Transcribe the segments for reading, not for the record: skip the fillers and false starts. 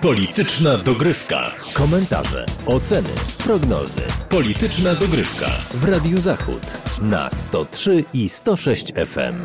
Polityczna dogrywka. Komentarze, oceny, prognozy. Polityczna dogrywka w Radiu Zachód na 103 i 106 FM.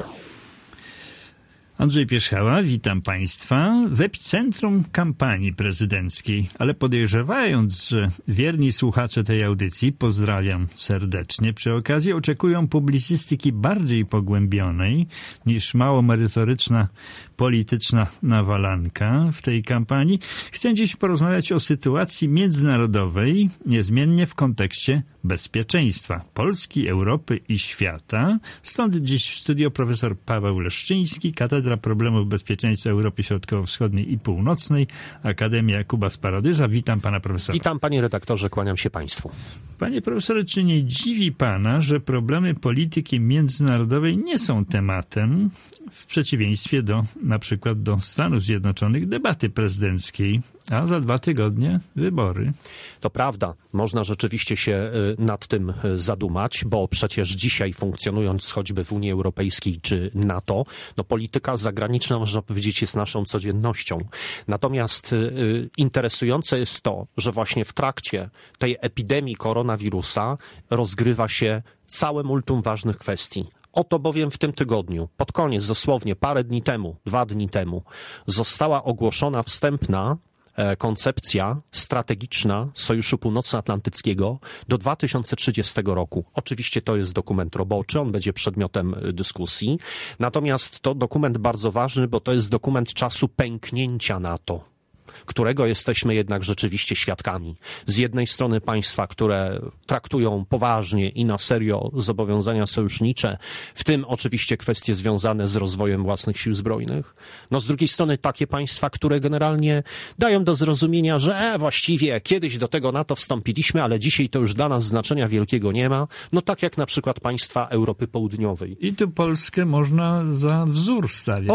Andrzej Pierzchała, witam Państwa w epicentrum kampanii prezydenckiej, ale podejrzewając, że wierni słuchacze tej audycji, pozdrawiam serdecznie, przy okazji oczekują publicystyki bardziej pogłębionej niż mało merytoryczna polityczna nawalanka w tej kampanii, chcę dziś porozmawiać o sytuacji międzynarodowej, niezmiennie w kontekście bezpieczeństwa Polski, Europy i świata. Stąd dziś w studio profesor Paweł Leszczyński, Katedra Problemów Bezpieczeństwa Europy Środkowo-Wschodniej i Północnej, Akademia Jakuba Sparodyża. Witam pana profesora. Witam panie redaktorze, kłaniam się państwu. Panie profesorze, czy nie dziwi pana, że problemy polityki międzynarodowej nie są tematem, w przeciwieństwie do na przykład do Stanów Zjednoczonych, debaty prezydenckiej, a za 2 tygodnie wybory? To prawda, można rzeczywiście się nad tym zadumać, bo przecież dzisiaj funkcjonując choćby w Unii Europejskiej czy NATO, polityka zagraniczna, można powiedzieć, jest naszą codziennością. Natomiast interesujące jest to, że właśnie w trakcie tej epidemii koronawirusa rozgrywa się całe multum ważnych kwestii. Oto bowiem w tym tygodniu, pod koniec, dosłownie parę dni temu, 2 dni temu, została ogłoszona wstępna koncepcja strategiczna Sojuszu Północnoatlantyckiego do 2030 roku. Oczywiście to jest dokument roboczy, on będzie przedmiotem dyskusji. Natomiast to dokument bardzo ważny, bo to jest dokument czasu pęknięcia NATO, którego jesteśmy jednak rzeczywiście świadkami. Z jednej strony państwa, które traktują poważnie i na serio zobowiązania sojusznicze, w tym oczywiście kwestie związane z rozwojem własnych sił zbrojnych. Z drugiej strony takie państwa, które generalnie dają do zrozumienia, że właściwie kiedyś do tego NATO wstąpiliśmy, ale dzisiaj to już dla nas znaczenia wielkiego nie ma. Tak jak na przykład państwa Europy Południowej. I tu Polskę można za wzór stawiać.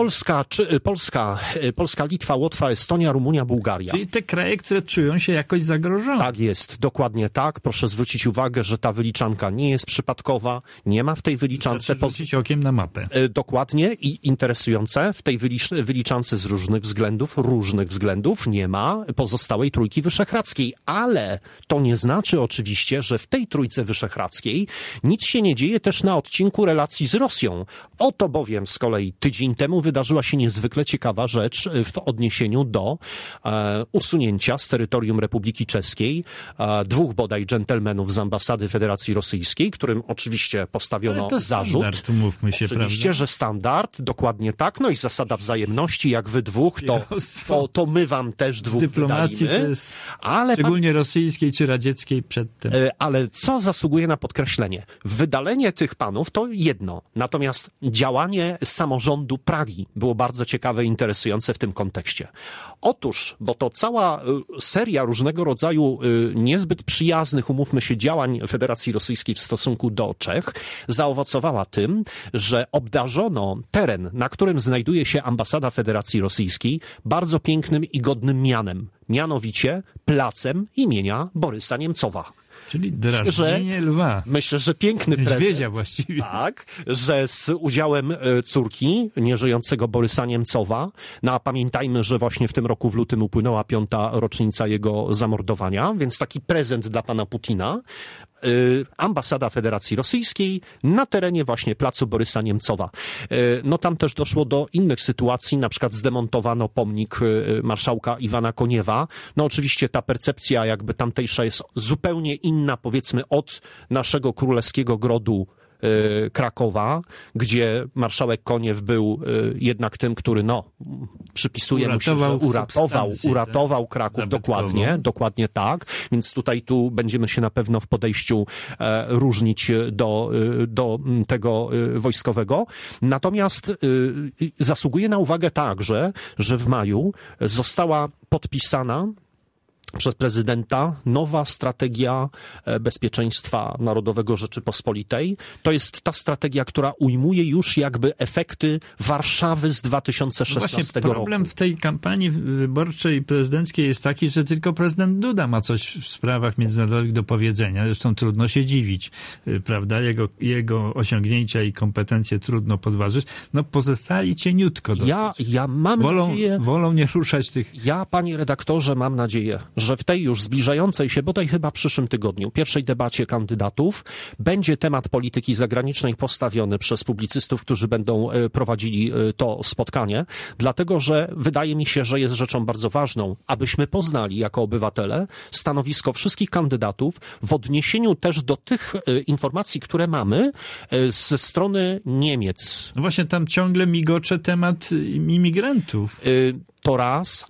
Polska, Litwa, Łotwa, Estonia, Rumunia, Bułgaria. Czyli te kraje, które czują się jakoś zagrożone. Tak jest, dokładnie tak. Proszę zwrócić uwagę, że ta wyliczanka nie jest przypadkowa. Nie ma w tej wyliczance... Zwrócić okiem na mapę. Dokładnie i interesujące, w tej wyliczance z różnych względów nie ma pozostałej Trójki Wyszehradzkiej. Ale to nie znaczy oczywiście, że w tej Trójce Wyszehradzkiej nic się nie dzieje też na odcinku relacji z Rosją. Oto bowiem z kolei tydzień temu wydarzyła się niezwykle ciekawa rzecz w odniesieniu do usunięcia z terytorium Republiki Czeskiej 2 bodaj dżentelmenów z ambasady Federacji Rosyjskiej, którym oczywiście postawiono zarzut. Standard, umówmy się, oczywiście, prawda? Że standard, dokładnie tak. I zasada wzajemności, jak wy dwóch, to my wam też 2 dyplomacji wydalimy. To jest szczególnie rosyjskiej czy radzieckiej przedtem. Ale co zasługuje na podkreślenie? Wydalenie tych panów to jedno. Natomiast działanie samorządu Pragi było bardzo ciekawe i interesujące w tym kontekście. Otóż, bo to cała seria różnego rodzaju niezbyt przyjaznych, umówmy się, działań Federacji Rosyjskiej w stosunku do Czech zaowocowała tym, że obdarzono teren, na którym znajduje się ambasada Federacji Rosyjskiej, bardzo pięknym i godnym mianem. Mianowicie placem imienia Borysa Niemcowa. Czyli drażnienie lwa. Myślę, że piękny niedźwiedzia właściwie. Tak, że z udziałem córki nieżyjącego Borysa Niemcowa. A pamiętajmy, że właśnie w tym roku w lutym upłynęła 5. rocznica jego zamordowania, więc taki prezent dla pana Putina. Ambasada Federacji Rosyjskiej na terenie właśnie placu Borysa Niemcowa. Tam też doszło do innych sytuacji, na przykład zdemontowano pomnik marszałka Iwana Koniewa. Oczywiście ta percepcja jakby tamtejsza jest zupełnie inna, powiedzmy, od naszego królewskiego grodu Krakowa, gdzie marszałek Koniew był jednak tym, który przypisuje mu się, że uratował Kraków, dokładnie tak, więc tu będziemy się na pewno w podejściu różnić do tego wojskowego. Natomiast zasługuje na uwagę także, że w maju została podpisana przez prezydenta nowa strategia bezpieczeństwa narodowego Rzeczypospolitej. To jest ta strategia, która ujmuje już jakby efekty Warszawy z 2016 roku. Problem w tej kampanii wyborczej prezydenckiej jest taki, że tylko prezydent Duda ma coś w sprawach międzynarodowych do powiedzenia. Zresztą trudno się dziwić, prawda? Jego osiągnięcia i kompetencje trudno podważyć. No pozostali cieniutko. Ja mam nadzieję... Wolą nie ruszać tych... Ja, panie redaktorze, mam nadzieję, że w tej już zbliżającej się, bodaj chyba w przyszłym tygodniu, pierwszej debacie kandydatów będzie temat polityki zagranicznej postawiony przez publicystów, którzy będą prowadzili to spotkanie, dlatego że wydaje mi się, że jest rzeczą bardzo ważną, abyśmy poznali jako obywatele stanowisko wszystkich kandydatów w odniesieniu też do tych informacji, które mamy ze strony Niemiec. No właśnie tam ciągle migocze temat imigrantów. To raz,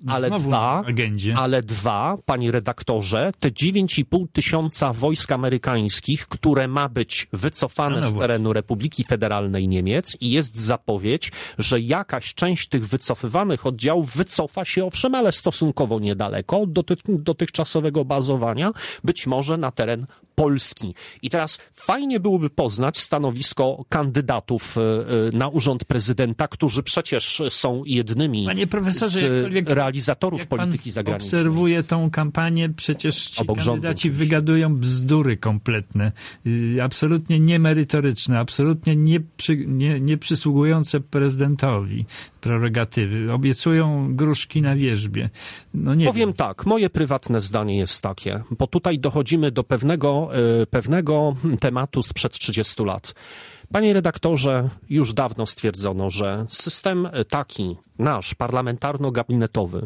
ale dwa, panie redaktorze, te 9,5 tysiąca wojsk amerykańskich, które ma być wycofane z terenu Republiki Federalnej Niemiec i jest zapowiedź, że jakaś część tych wycofywanych oddziałów wycofa się owszem, ale stosunkowo niedaleko od dotychczasowego bazowania, być może na teren Polski. I teraz fajnie byłoby poznać stanowisko kandydatów na urząd prezydenta, którzy przecież są jednymi z realizatorów polityki zagranicznej. Obserwuje tą kampanię, przecież ci kandydaci wygadują bzdury kompletne, absolutnie niemerytoryczne, absolutnie nie przysługujące prezydentowi prerogatywy. Obiecują gruszki na wierzbie. No nie Powiem tak, moje prywatne zdanie jest takie, bo tutaj dochodzimy do pewnego tematu sprzed 30 lat. Panie redaktorze, już dawno stwierdzono, że system taki nasz, parlamentarno-gabinetowy,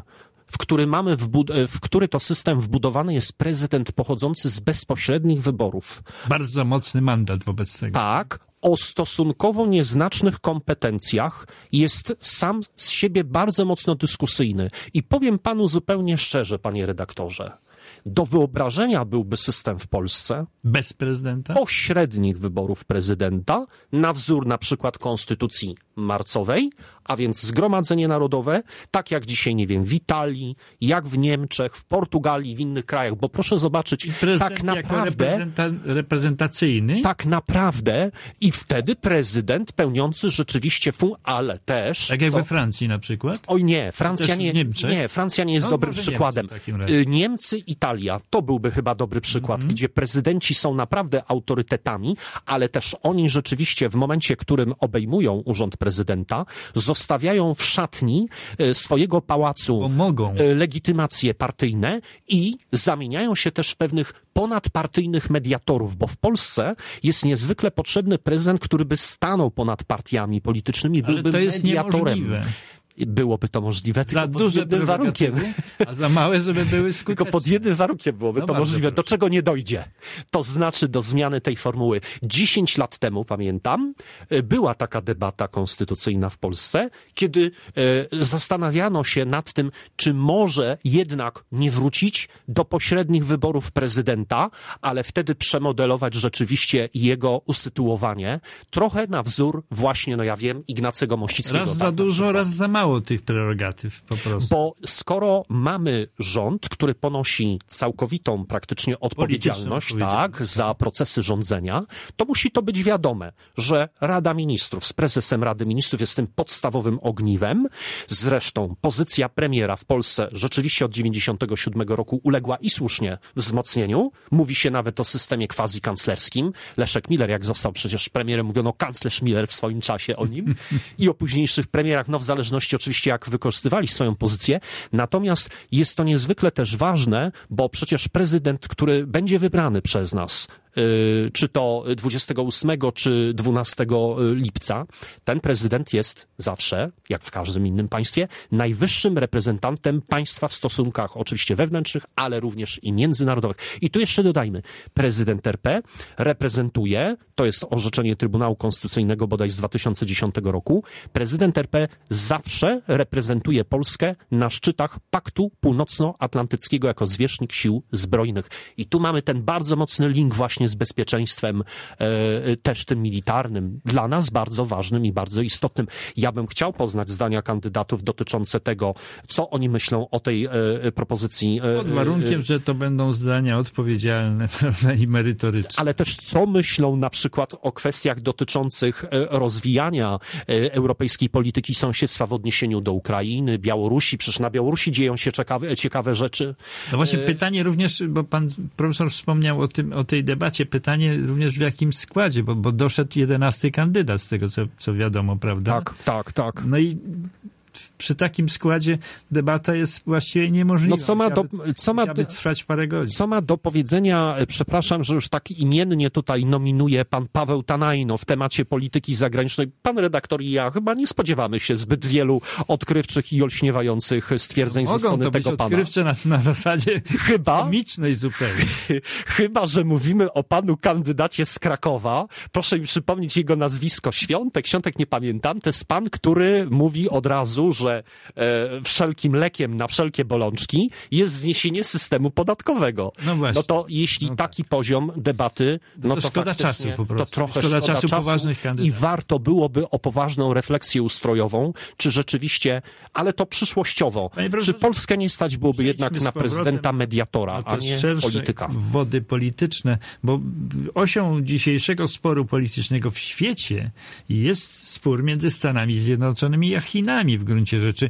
w który to system wbudowany jest prezydent pochodzący z bezpośrednich wyborów. Bardzo mocny mandat wobec tego. Tak, o stosunkowo nieznacznych kompetencjach jest sam z siebie bardzo mocno dyskusyjny. I powiem panu zupełnie szczerze, panie redaktorze, do wyobrażenia byłby system w Polsce bez prezydenta? Pośrednich wyborów prezydenta na wzór na przykład konstytucji marcowej, a więc Zgromadzenie Narodowe, tak jak dzisiaj, nie wiem, w Italii, jak w Niemczech, w Portugalii, w innych krajach, bo proszę zobaczyć, tak naprawdę reprezentacyjny? Tak naprawdę i wtedy prezydent pełniący rzeczywiście ale też... Tak jak we Francji na przykład? Oj nie, Francja nie jest dobrym przykładem. Niemcy, Italia, to byłby chyba dobry przykład, gdzie prezydenci są naprawdę autorytetami, ale też oni rzeczywiście w momencie, w którym obejmują urząd prezydenta, zostawiają w szatni swojego pałacu legitymacje partyjne i zamieniają się też w pewnych ponadpartyjnych mediatorów, bo w Polsce jest niezwykle potrzebny prezydent, który by stanął ponad partiami politycznymi, byłby mediatorem. Niemożliwe. Byłoby to możliwe, tylko pod jednym warunkiem. A za małe, żeby były skuteczne. Tylko pod jednym warunkiem byłoby to możliwe, do czego nie dojdzie. To znaczy do zmiany tej formuły. 10 lat temu, pamiętam, była taka debata konstytucyjna w Polsce, kiedy zastanawiano się nad tym, czy może jednak nie wrócić do pośrednich wyborów prezydenta, ale wtedy przemodelować rzeczywiście jego usytuowanie. Trochę na wzór właśnie, Ignacego Mościckiego. Raz za dużo, raz za mało tych prerogatyw po prostu. Bo skoro mamy rząd, który ponosi całkowitą praktycznie odpowiedzialność za procesy rządzenia, to musi to być wiadome, że Rada Ministrów z prezesem Rady Ministrów jest tym podstawowym ogniwem. Zresztą pozycja premiera w Polsce rzeczywiście od 1997 roku uległa i słusznie wzmocnieniu. Mówi się nawet o systemie quasi-kanclerskim. Leszek Miller, jak został przecież premierem, mówiono kanclerz Miller w swoim czasie o nim i o późniejszych premierach, w zależności oczywiście jak wykorzystywali swoją pozycję. Natomiast jest to niezwykle też ważne, bo przecież prezydent, który będzie wybrany przez nas, czy to 28 czy 12 lipca, ten prezydent jest zawsze, jak w każdym innym państwie, najwyższym reprezentantem państwa w stosunkach oczywiście wewnętrznych, ale również i międzynarodowych. I tu jeszcze dodajmy, prezydent RP reprezentuje, to jest orzeczenie Trybunału Konstytucyjnego bodaj z 2010 roku, prezydent RP zawsze reprezentuje Polskę na szczytach Paktu Północnoatlantyckiego jako zwierzchnik sił zbrojnych. I tu mamy ten bardzo mocny link właśnie właśnie z bezpieczeństwem też tym militarnym, dla nas bardzo ważnym i bardzo istotnym. Ja bym chciał poznać zdania kandydatów dotyczące tego, co oni myślą o tej propozycji. Pod warunkiem, że to będą zdania odpowiedzialne, prawda, i merytoryczne. Ale też co myślą na przykład o kwestiach dotyczących rozwijania europejskiej polityki sąsiedztwa w odniesieniu do Ukrainy, Białorusi. Przecież na Białorusi dzieją się ciekawe rzeczy. No właśnie pytanie również, bo pan profesor wspomniał o tej debacie, pytanie również w jakim składzie, bo doszedł 11 kandydat z tego, co wiadomo, prawda? Tak. No i przy takim składzie debata jest właściwie niemożliwa. No co ma trwać parę godzin. Co ma do powiedzenia, przepraszam, że już tak imiennie tutaj nominuję pan Paweł Tanajno w temacie polityki zagranicznej. Pan redaktor i ja chyba nie spodziewamy się zbyt wielu odkrywczych i olśniewających stwierdzeń ze strony tego pana. Mogą to być odkrywcze na zasadzie komicznej zupełnie. Chyba, że mówimy o panu kandydacie z Krakowa. Proszę mi przypomnieć jego nazwisko. Świątek nie pamiętam. To jest pan, który mówi od razu, że wszelkim lekiem na wszelkie bolączki jest zniesienie systemu podatkowego. No właśnie. No to jeśli taki poziom debaty, no to szkoda czasu po prostu. To trochę szkoda czasu poważnych kandydatów. I warto byłoby o poważną refleksję ustrojową, czy rzeczywiście, ale to przyszłościowo, czy Polskę nie stać byłoby jednak na prezydenta mediatora, a nie polityka. Wody polityczne, bo osią dzisiejszego sporu politycznego w świecie jest spór między Stanami Zjednoczonymi a Chinami w gruncie rzeczy.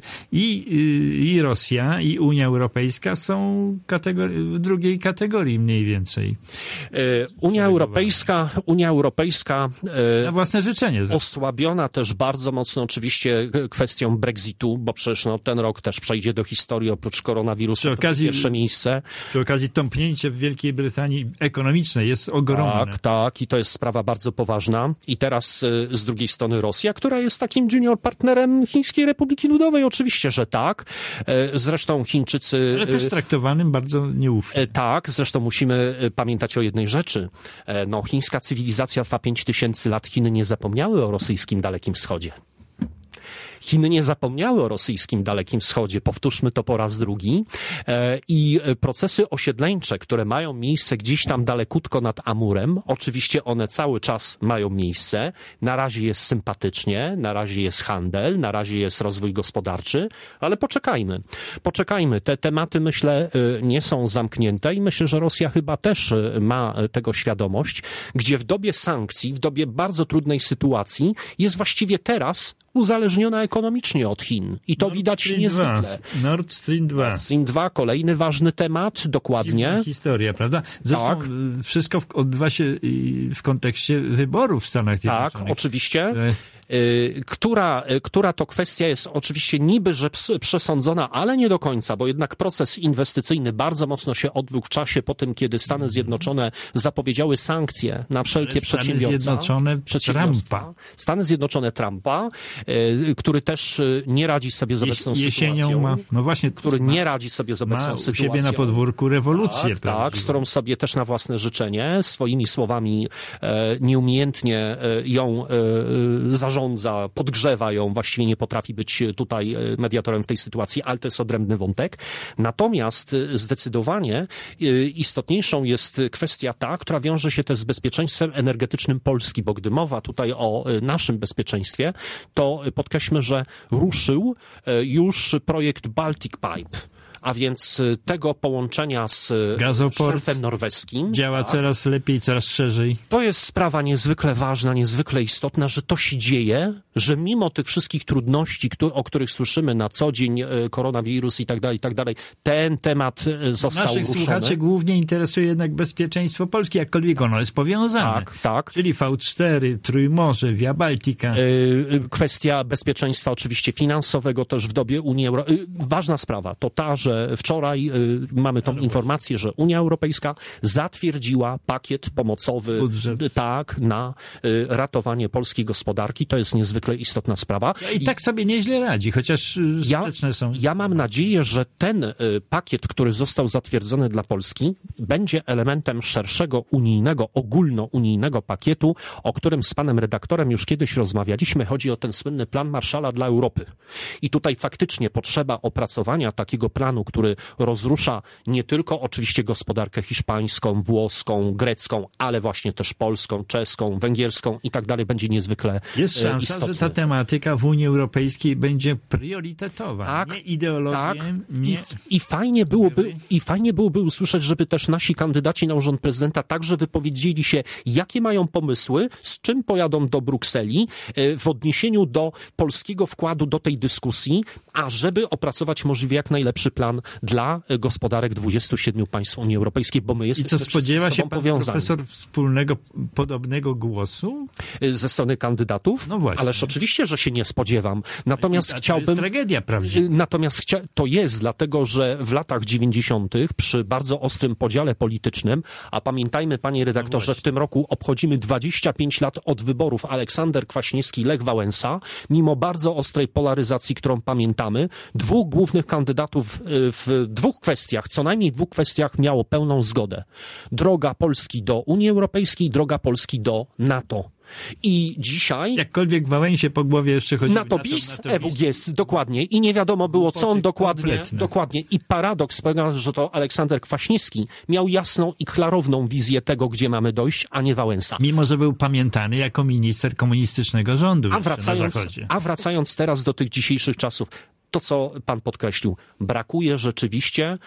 I Rosja, i Unia Europejska są w drugiej kategorii mniej więcej. Unia Europejska na własne życzenie. Osłabiona też bardzo mocno oczywiście kwestią Brexitu, bo przecież ten rok też przejdzie do historii oprócz koronawirusa. Pierwsze miejsce. Przy okazji tąpnięcie w Wielkiej Brytanii ekonomiczne jest ogromne. Tak, i to jest sprawa bardzo poważna. I teraz z drugiej strony Rosja, która jest takim junior partnerem Chińskiej Republiki Ludowej, oczywiście, że tak. Zresztą Chińczycy... Ale też traktowanym bardzo nieufnie. Tak, zresztą musimy pamiętać o jednej rzeczy. Chińska cywilizacja trwa 5000 lat. Chiny nie zapomniały o rosyjskim Dalekim Wschodzie. Chiny nie zapomniały o rosyjskim Dalekim Wschodzie, powtórzmy to po raz drugi. I procesy osiedleńcze, które mają miejsce gdzieś tam dalekutko nad Amurem, oczywiście one cały czas mają miejsce. Na razie jest sympatycznie, na razie jest handel, na razie jest rozwój gospodarczy, ale poczekajmy. Te tematy, myślę, nie są zamknięte i myślę, że Rosja chyba też ma tego świadomość, gdzie w dobie sankcji, w dobie bardzo trudnej sytuacji jest właściwie teraz uzależniona ekonomicznie od Chin. I to widać niezwykle. Nord Stream 2. Nord Stream 2, kolejny ważny temat, dokładnie. Dziwna historia, prawda? Zresztą wszystko odbywa się w kontekście wyborów w Stanach Zjednoczonych. Tak, oczywiście. Która to kwestia jest oczywiście niby, że przesądzona, ale nie do końca, bo jednak proces inwestycyjny bardzo mocno się odbył w czasie po tym, kiedy Stany Zjednoczone zapowiedziały sankcje na wszelkie przedsiębiorstwa. Stany Zjednoczone Trumpa, który też nie radzi sobie z obecną sytuacją. Który nie radzi sobie z obecną sytuacją. U siebie na podwórku rewolucję. Tak, z którą sobie też na własne życzenie, swoimi słowami nieumiejętnie ją zarządza, podgrzewa ją, właściwie nie potrafi być tutaj mediatorem w tej sytuacji, ale to jest odrębny wątek. Natomiast zdecydowanie istotniejszą jest kwestia ta, która wiąże się też z bezpieczeństwem energetycznym Polski, bo gdy mowa tutaj o naszym bezpieczeństwie, to podkreślmy, że ruszył już projekt Baltic Pipe. A więc tego połączenia z szelfem norweskim. Działa coraz lepiej, coraz szerzej. To jest sprawa niezwykle ważna, niezwykle istotna, że to się dzieje, że mimo tych wszystkich trudności, o których słyszymy na co dzień, koronawirus i tak dalej, ten temat został ruszony. Naszych słuchaczy głównie interesuje jednak bezpieczeństwo Polski, jakkolwiek ono jest powiązane. Tak. Czyli V4, Trójmorze, Via Baltica. Kwestia bezpieczeństwa oczywiście finansowego też w dobie Unii Europejskiej. Ważna sprawa to ta, że wczoraj mamy tą informację, że Unia Europejska zatwierdziła pakiet pomocowy na ratowanie polskiej gospodarki. To jest niezwykle istotna sprawa. I tak sobie nieźle radzi, chociaż sprzeczne są. Ja mam nadzieję, że ten pakiet, który został zatwierdzony dla Polski, będzie elementem szerszego unijnego, ogólnounijnego pakietu, o którym z panem redaktorem już kiedyś rozmawialiśmy. Chodzi o ten słynny plan Marshalla dla Europy. I tutaj faktycznie potrzeba opracowania takiego planu, który rozrusza nie tylko oczywiście gospodarkę hiszpańską, włoską, grecką, ale właśnie też polską, czeską, węgierską i tak dalej, będzie niezwykle Jest szansa, istotny. że ta tematyka w Unii Europejskiej będzie priorytetowa, tak, nie ideologię, tak. nie... I fajnie byłoby usłyszeć, żeby też nasi kandydaci na urząd prezydenta także wypowiedzieli się, jakie mają pomysły, z czym pojadą do Brukseli w odniesieniu do polskiego wkładu do tej dyskusji, a żeby opracować możliwie jak najlepszy plan dla gospodarek 27 państw Unii Europejskiej, bo my jesteśmy I co, spodziewa się pan powiązani. profesor wspólnego, podobnego głosu? Ze strony kandydatów? No właśnie. Ależ oczywiście, że się nie spodziewam. Natomiast chciałbym... To jest tragedia prawdziwa. Natomiast to jest dlatego, że w latach 90. przy bardzo ostrym podziale politycznym, a pamiętajmy, panie redaktorze, w tym roku obchodzimy 25 lat od wyborów Aleksander Kwaśniewski, Lech Wałęsa, mimo bardzo ostrej polaryzacji, którą pamiętamy, dwóch głównych kandydatów w dwóch kwestiach, co najmniej dwóch kwestiach miało pełną zgodę. Droga Polski do Unii Europejskiej, droga Polski do NATO. I dzisiaj... Jakkolwiek Wałęsie po głowie jeszcze chodzi... NATO bis, EWG, dokładnie. I nie wiadomo było, co on dokładnie. I paradoks polega, że to Aleksander Kwaśniewski miał jasną i klarowną wizję tego, gdzie mamy dojść, a nie Wałęsa. Mimo, że był pamiętany jako minister komunistycznego rządu na Zachodzie. A wracając teraz do tych dzisiejszych czasów, to co pan podkreślił, brakuje rzeczywiście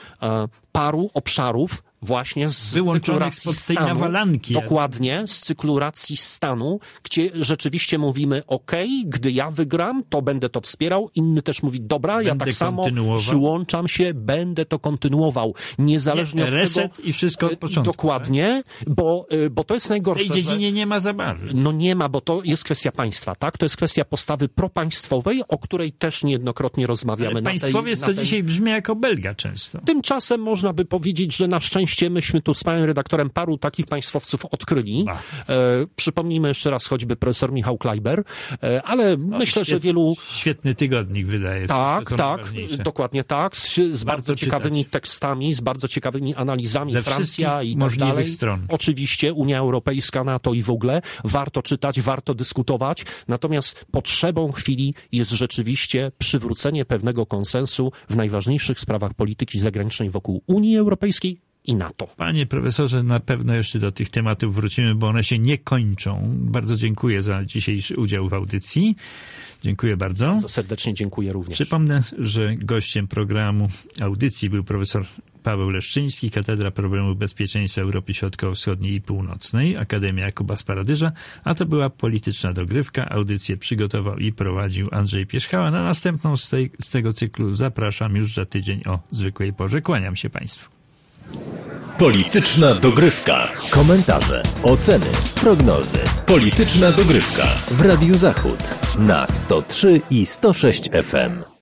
paru obszarów, właśnie z cyklu racji stanu, nawalanki, dokładnie, z cyklu racji stanu, gdzie rzeczywiście mówimy, gdy ja wygram, to będę to wspierał, inny też mówi, dobra, ja tak samo przyłączam się, będę to kontynuował, niezależnie od reset tego. I wszystko od początku. Dokładnie, tak? bo to jest najgorsze. W tej dziedzinie nie ma zabawy. No nie ma, bo to jest kwestia państwa, tak? To jest kwestia postawy propaństwowej, o której też niejednokrotnie rozmawiamy. Ale państwowiec to dzisiaj brzmi jako belga często. Tymczasem można by powiedzieć, że na szczęście myśmy tu z panem redaktorem paru takich państwowców odkryli. Przypomnijmy jeszcze raz choćby profesor Michał Kleiber, ale myślę, że wielu... Świetny tygodnik wydaje się. Tak, dokładnie tak, z bardzo ciekawymi tekstami, z bardzo ciekawymi analizami, Francja i tak dalej. Stron. Oczywiście Unia Europejska, NATO i w ogóle. Warto czytać, warto dyskutować, natomiast potrzebą chwili jest rzeczywiście przywrócenie pewnego konsensu w najważniejszych sprawach polityki zagranicznej wokół Unii Europejskiej i NATO. Panie profesorze, na pewno jeszcze do tych tematów wrócimy, bo one się nie kończą. Bardzo dziękuję za dzisiejszy udział w audycji. Dziękuję bardzo. Bardzo serdecznie dziękuję również. Przypomnę, że gościem programu audycji był profesor Paweł Leszczyński, Katedra Problemów Bezpieczeństwa Europy Środkowo-Wschodniej i Północnej, Akademia Jakuba Sparadyża, a to była Polityczna Dogrywka. Audycję przygotował i prowadził Andrzej Pierzchała. Na następną z tego cyklu zapraszam już za tydzień o zwykłej porze. Kłaniam się Państwu. Polityczna Dogrywka. Komentarze, oceny, prognozy. Polityczna Dogrywka w Radiu Zachód na 103 i 106 FM.